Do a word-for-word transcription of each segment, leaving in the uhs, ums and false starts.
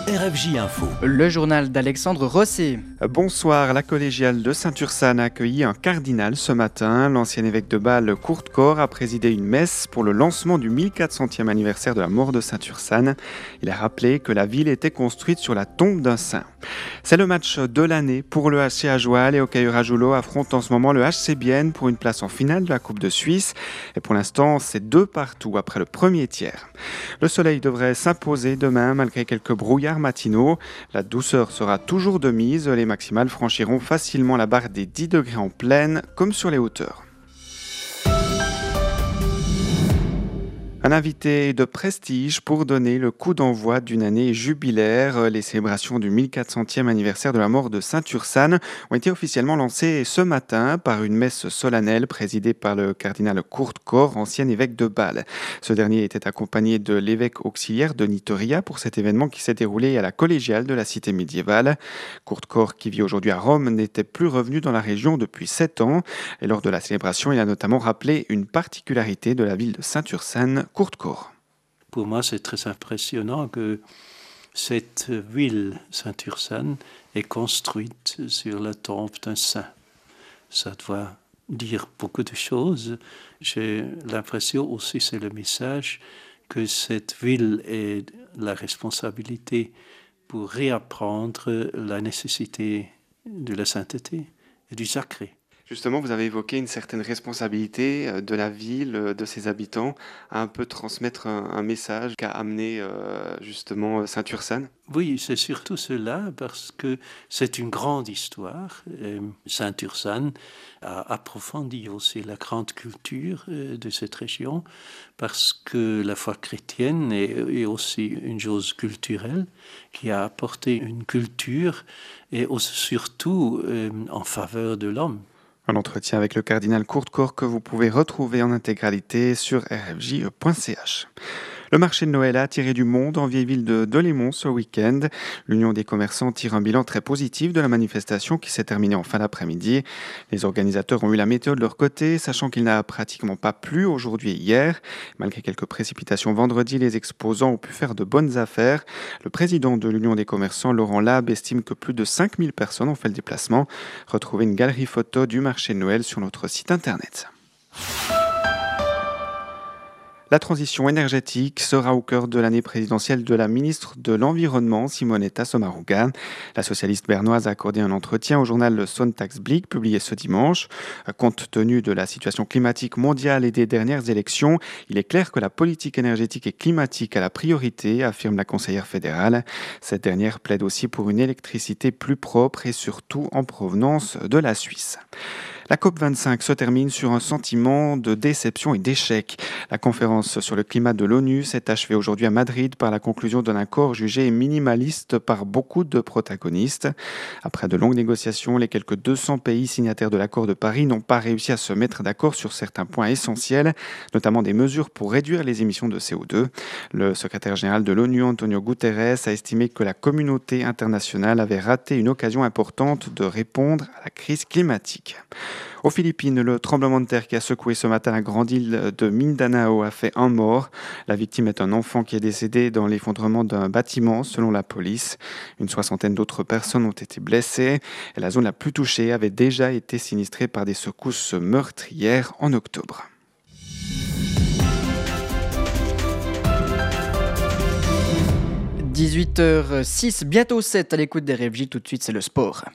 R F J Info. Le journal d'Alexandre Rosset. Bonsoir, la collégiale de Saint-Ursanne a accueilli un cardinal ce matin. L'ancien évêque de Bâle, Courtcor, a présidé une messe pour le lancement du mille quatre centième anniversaire de la mort de Saint-Ursanne. Il a rappelé que la ville était construite sur la tombe d'un saint. C'est le match de l'année pour le H C Ajoie. Les hockeyeurs Ajoulo affrontent en ce moment le H C Bienne pour une place en finale de la Coupe de Suisse. Et pour l'instant, c'est deux partout après le premier tiers. Le soleil devrait s'imposer demain malgré quelques brouillards matinaux. La douceur sera toujours de mise. Les maximales franchiront facilement la barre des dix degrés en plaine comme sur les hauteurs. Un invité de prestige pour donner le coup d'envoi d'une année jubilaire. Les célébrations du mille quatre centième anniversaire de la mort de Saint-Ursanne ont été officiellement lancées ce matin par une messe solennelle présidée par le cardinal Courtcor, ancien évêque de Bâle. Ce dernier était accompagné de l'évêque auxiliaire Denis Toria pour cet événement qui s'est déroulé à la collégiale de la cité médiévale. Courtcor, qui vit aujourd'hui à Rome, n'était plus revenu dans la région depuis sept ans. Et lors de la célébration, il a notamment rappelé une particularité de la ville de Saint-Ursanne. Courtcor. Pour moi, c'est très impressionnant que cette ville, Saint-Ursanne, est construite sur la tombe d'un saint. Ça doit dire beaucoup de choses. J'ai l'impression aussi, c'est le message, que cette ville est la responsabilité pour réapprendre la nécessité de la sainteté et du sacré. Justement, vous avez évoqué une certaine responsabilité de la ville, de ses habitants, à un peu transmettre un, un message qu'a amené euh, justement Saint-Ursanne. Oui, c'est surtout cela, parce que c'est une grande histoire. Saint-Ursanne a approfondi aussi la grande culture de cette région, parce que la foi chrétienne est aussi une chose culturelle qui a apporté une culture et surtout en faveur de l'homme. Un entretien avec le cardinal Courtcor que vous pouvez retrouver en intégralité sur r f j point c h. Le marché de Noël a attiré du monde en vieille ville de Delémont ce week-end. L'Union des commerçants tire un bilan très positif de la manifestation qui s'est terminée en fin d'après-midi. Les organisateurs ont eu la météo de leur côté, sachant qu'il n'a pratiquement pas plu aujourd'hui et hier. Malgré quelques précipitations vendredi, les exposants ont pu faire de bonnes affaires. Le président de l'Union des commerçants, Laurent Lab, estime que plus de cinq mille personnes ont fait le déplacement. Retrouvez une galerie photo du marché de Noël sur notre site internet. La transition énergétique sera au cœur de l'année présidentielle de la ministre de l'Environnement, Simonetta Sommaruga. La socialiste bernoise a accordé un entretien au journal Sonntagsblick, publié ce dimanche. Compte tenu de la situation climatique mondiale et des dernières élections, il est clair que la politique énergétique et climatique a la priorité, affirme la conseillère fédérale. Cette dernière plaide aussi pour une électricité plus propre et surtout en provenance de la Suisse. La COP vingt-cinq se termine sur un sentiment de déception et d'échec. La conférence sur le climat de l'ONU s'est achevée aujourd'hui à Madrid par la conclusion d'un accord jugé minimaliste par beaucoup de protagonistes. Après de longues négociations, les quelques deux cents pays signataires de l'accord de Paris n'ont pas réussi à se mettre d'accord sur certains points essentiels, notamment des mesures pour réduire les émissions de C O deux. Le secrétaire général de l'ONU, Antonio Guterres, a estimé que la communauté internationale avait raté une occasion importante de répondre à la crise climatique. Aux Philippines, le tremblement de terre qui a secoué ce matin la grande île de Mindanao a fait un mort. La victime est un enfant qui est décédé dans l'effondrement d'un bâtiment, selon la police. Une soixantaine d'autres personnes ont été blessées. Et la zone la plus touchée avait déjà été sinistrée par des secousses meurtrières en octobre. dix-huit heures six, bientôt sept à l'écoute des R F J. Tout de suite, c'est le sport.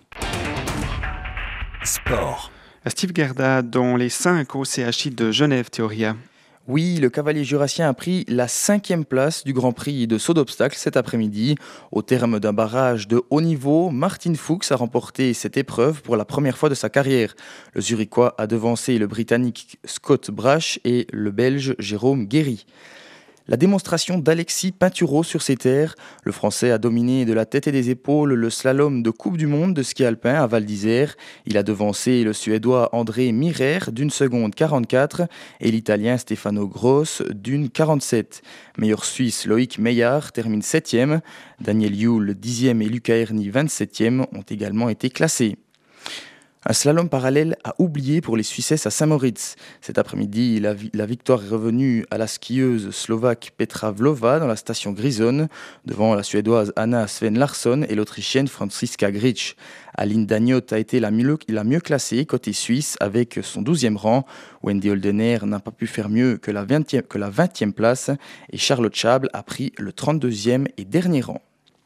Sport. Steve Gerda dans les cinq au C H I de Genève, Théoria. Oui, le cavalier jurassien a pris la cinquième place du Grand Prix de saut d'obstacles cet après-midi. Au terme d'un barrage de haut niveau, Martin Fuchs a remporté cette épreuve pour la première fois de sa carrière. Le Zurichois a devancé le Britannique Scott Brash et le Belge Jérôme Guéry. La démonstration d'Alexis Pinturo sur ses terres. Le Français a dominé de la tête et des épaules le slalom de Coupe du Monde de ski alpin à Val d'Isère. Il a devancé le Suédois André Mirer d'une seconde quarante-quatre et l'Italien Stefano Gross d'une quarante-sept. Meilleur Suisse Loïc Meillard termine septième. Daniel Yule dixième et Luca Erni vingt-septième ont également été classés. Un slalom parallèle à oublier pour les Suissesses à Saint-Moritz. Cet après-midi, la, vi- la victoire est revenue à la skieuse slovaque Petra Vlova dans la station Grisonne, devant la Suédoise Anna Sven Larsson et l'Autrichienne Franziska Gritsch. Aline Dagnot a été la mieux, la mieux classée côté suisse avec son douzième rang. Wendy Holdener n'a pas pu faire mieux que la vingtième, que la vingtième place et Charlotte Chable a pris le trente-deuxième et dernier rang.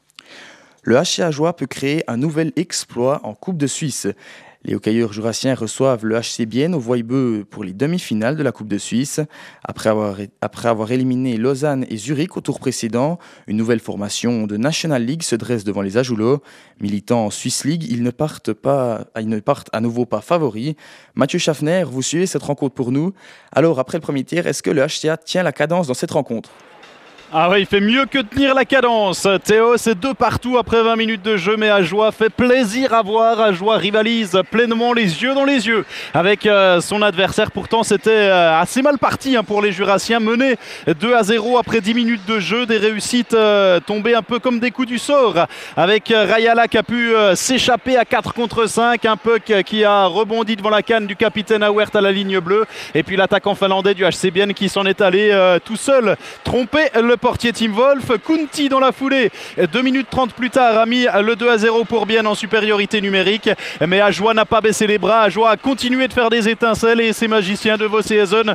Le H C Ajoie peut créer un nouvel exploit en Coupe de Suisse. Les hockeyeurs jurassiens reçoivent le H C Bienne au Voibeux pour les demi-finales de la Coupe de Suisse. Après avoir, après avoir éliminé Lausanne et Zurich au tour précédent, une nouvelle formation de National League se dresse devant les Ajoulots. Militants en Swiss League, ils ne partent, pas, ils ne partent à nouveau pas favoris. Mathieu Schaffner, vous suivez cette rencontre pour nous. Alors, après le premier tiers, est-ce que le H C A tient la cadence dans cette rencontre ? Ah ouais, il fait mieux que tenir la cadence. Théo, c'est deux partout après vingt minutes de jeu, mais Ajoie fait plaisir à voir. Ajoie rivalise pleinement les yeux dans les yeux avec euh, son adversaire. Pourtant, c'était euh, assez mal parti hein, pour les Jurassiens. Menés deux à zéro après dix minutes de jeu. Des réussites euh, tombées un peu comme des coups du sort. Avec euh, Rayala qui a pu euh, s'échapper à quatre contre cinq. Un puck qui a rebondi devant la canne du capitaine Auert à la ligne bleue. Et puis l'attaquant finlandais du H C Bienne qui s'en est allé euh, tout seul tromper le portier Tim Wolf. Kunti dans la foulée, deux minutes trente plus tard, a mis le deux à zéro pour Bienne en supériorité numérique. Mais Ajoie n'a pas baissé les bras. Ajoie a continué de faire des étincelles et ses magiciens de Vosseesen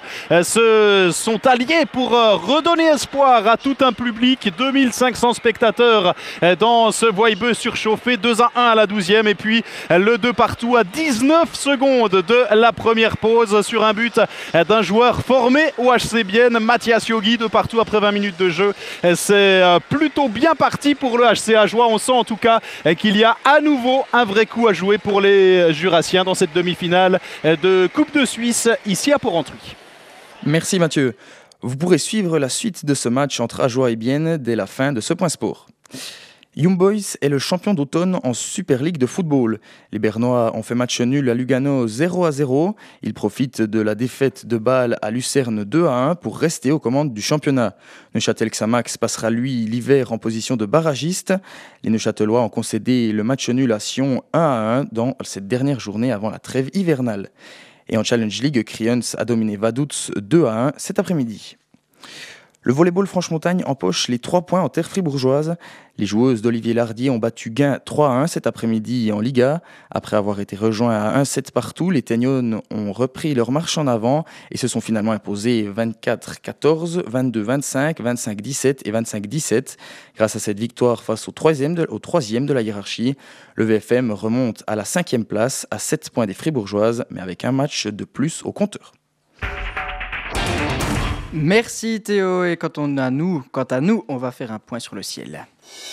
se sont alliés pour redonner espoir à tout un public. deux mille cinq cents spectateurs dans ce Voibeux surchauffé. deux à un à la douzième et puis le deux partout à dix-neuf secondes de la première pause sur un but d'un joueur formé au H C Bienne, Mathias Yogi, de partout après vingt minutes de jeu. C'est plutôt bien parti pour le H C Ajoie. On sent en tout cas qu'il y a à nouveau un vrai coup à jouer pour les Jurassiens dans cette demi-finale de Coupe de Suisse ici à Porrentruy. Merci Mathieu. Vous pourrez suivre la suite de ce match entre Ajoie et Bienne dès la fin de ce point sport. Young Boys est le champion d'automne en Super League de football. Les Bernois ont fait match nul à Lugano zéro à zéro. Ils profitent de la défaite de Bâle à Lucerne deux à un pour rester aux commandes du championnat. Neuchâtel-Xamax passera lui l'hiver en position de barragiste. Les Neuchâtelois ont concédé le match nul à Sion un à un dans cette dernière journée avant la trêve hivernale. Et en Challenge League, Kriens a dominé Vaduz deux à un cet après-midi. Le volleyball Franche-Montagne empoche les trois points en terre fribourgeoise. Les joueuses d'Olivier Lardier ont battu Gain trois à un cet après-midi en Liga. Après avoir été rejoints à un sept partout, les Teignonnes ont repris leur marche en avant et se sont finalement imposés vingt-quatre quatorze, vingt-deux vingt-cinq, vingt-cinq dix-sept et vingt-cinq dix-sept. Grâce à cette victoire face au troisième de, au troisième de la hiérarchie, le V F M remonte à la cinquième place à sept points des fribourgeoises, mais avec un match de plus au compteur. Merci Théo, et quand on a nous, quant à nous, on va faire un point sur le ciel.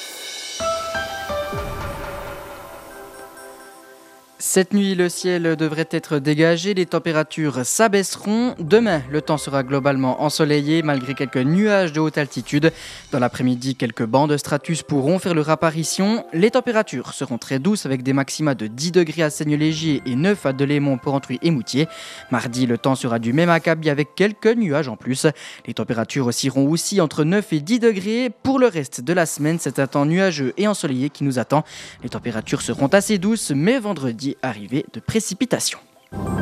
Cette nuit, le ciel devrait être dégagé, les températures s'abaisseront. Demain, le temps sera globalement ensoleillé malgré quelques nuages de haute altitude. Dans l'après-midi, quelques bancs de stratus pourront faire leur apparition. Les températures seront très douces avec des maxima de dix degrés à Seignelay-Légier et neuf à Delémont, Porrentruy et Moutier. Mardi, le temps sera du même acabit avec quelques nuages en plus. Les températures oscilleront aussi entre neuf et dix degrés. Pour le reste de la semaine, c'est un temps nuageux et ensoleillé qui nous attend. Les températures seront assez douces, mais vendredi, arrivée de précipitations.